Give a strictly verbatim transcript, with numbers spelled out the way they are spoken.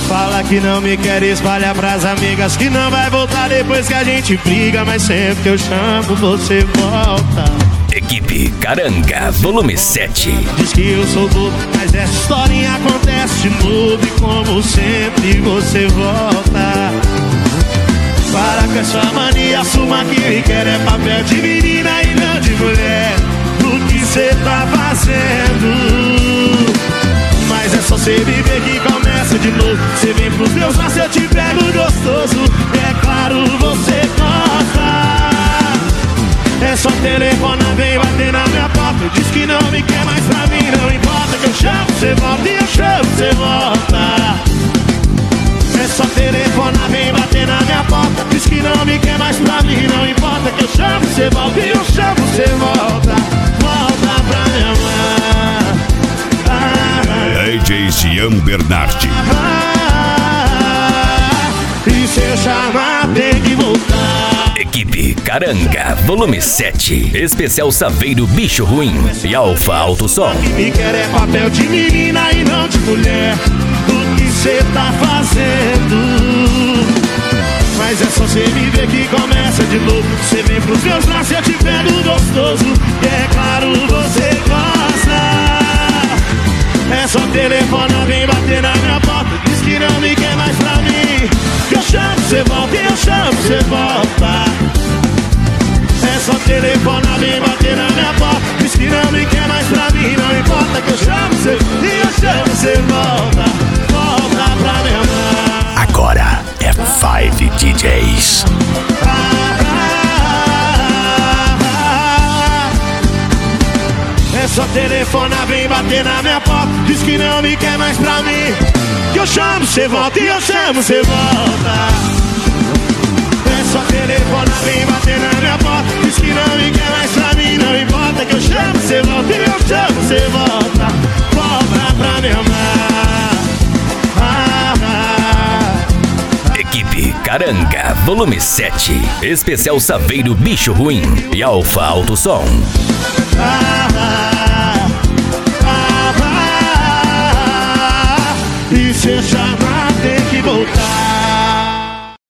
Fala que não me quer, espalha pras amigas que não vai voltar depois que a gente briga, mas sempre que eu chamo você volta. Equipe Caranga, volume sete. Diz que eu sou bobo, mas essa historinha acontece de novo e como sempre você volta. Para com essa mania, assuma que me quer é papel de menina e não de mulher. O que cê tá fazendo? Mas é só cê viver que começa de novo. Cê vem pros meus braços, eu te pego gostoso. É claro, você gosta. É só telefonar, vem bater na minha porta. Diz que não me quer mais pra mim, não importa. Que eu chamo, cê volta e eu chamo, cê volta. É só telefonar, vem bater na minha porta. Diz que não me quer mais pra mim, não importa. Que eu chamo, cê volta e eu chamo, cê volta. Volta pra me amar. D J Cian Bernardi. Ah, e se eu chamar, tem que voltar. Equipe Caranga, volume sete. Especial Saveiro Bicho Ruim e Alfa Alto Som. O que me quer é papel de menina e não de mulher. O que cê tá fazendo? Mas é só cê me ver que começa de novo. Cê vem pros meus braços e eu te pego gostoso. E é claro, você gosta. É só telefonar, vem bater na minha porta. Diz que não me quer mais pra mim. Que eu chamo, cê volta e eu chamo, cê volta. É só telefonar, vem bater na minha porta. Diz que não me quer mais pra mim, não importa. Que eu chamo, cê e eu chamo, cê volta. Volta pra me amar. Agora é Five D Js. Ah, ah, ah, ah. É só telefonar, vem bater na minha porta. Diz que não me quer mais pra mim. Que eu chamo, cê volta e eu chamo, cê volta. É só telefonar, vem bater na minha porta. Diz que não me quer mais pra mim, não importa. Que eu chamo, cê volta e eu chamo, cê volta. Volta pra me amar. Ah, ah. Equipe Caranga, volume sete. Especial Saveiro Bicho Ruim e Alfa Alto Som.